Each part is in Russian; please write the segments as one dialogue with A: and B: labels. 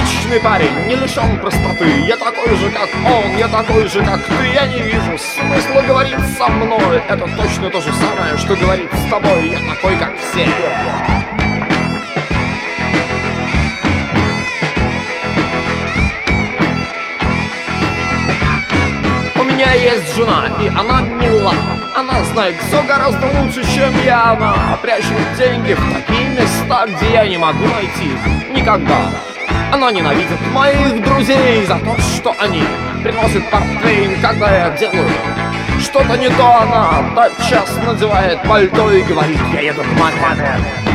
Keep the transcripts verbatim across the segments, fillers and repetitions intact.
A: Обычный парень, не лишен простоты. Я такой же, как он, я такой же, как ты. Я не вижу смысла говорить со мной. Это точно то же самое, что говорить с тобой. Я такой, как все. У меня есть жена, и она мила. Она знает все гораздо лучше, чем я. Она прячет деньги в такие места, где я не могу найти их никогда. Она ненавидит моих друзей за то, что они приносят портвейн, когда я делаю что-то не то. Она тотчас надевает пальто и говорит: я еду к маме.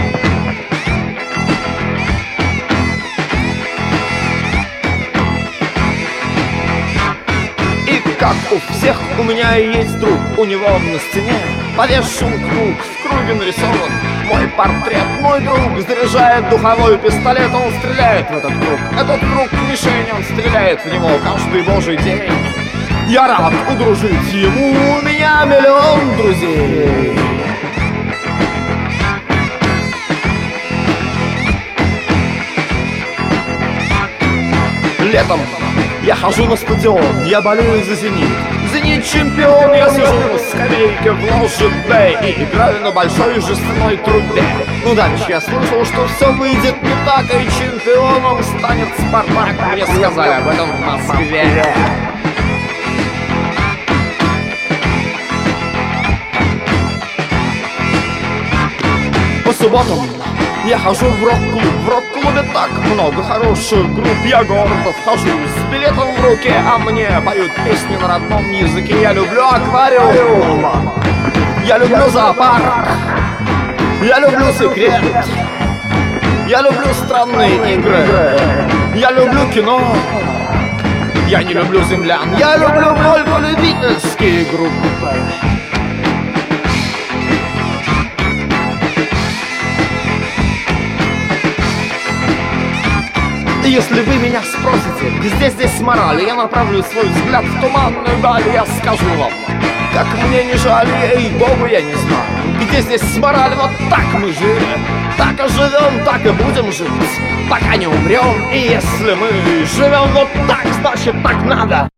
A: Как у всех, у меня есть друг. У него на стене повешен круг. В круге нарисован мой портрет. Мой друг заряжает духовой пистолет. Он стреляет в этот круг. Этот круг мишень, он стреляет в него каждый божий день. Я рад удружить ему, у меня миллион друзей. Летом я хожу на стадион, я болею за «Зенит». «Зенит» чемпион, я сижу на скамейке в ложе Б и играю на большой жестяной трубе. Ну дальше я слышал, что все выйдет не так, и чемпионом станет «Спартак». Мне сказали об этом в Москве. По субботам я хожу в рок-клуб. В рок-клубе так много хороших групп. Я гордо вхожу с билетом в руке, а мне поют песни на родном языке. Я люблю аквариум, я люблю зоопарк, я люблю секрет, я люблю странные игры, я люблю кино. Я не люблю землян, я люблю только любительские группы. Если вы меня спросите, где здесь мораль, я направлю свой взгляд в туманную даль. Я скажу вам, как мне не жаль, ей-богу, я не знаю, где здесь мораль. Вот так мы жили, так и живем, так и будем жить, пока не умрем. И если мы живем вот так, значит так надо.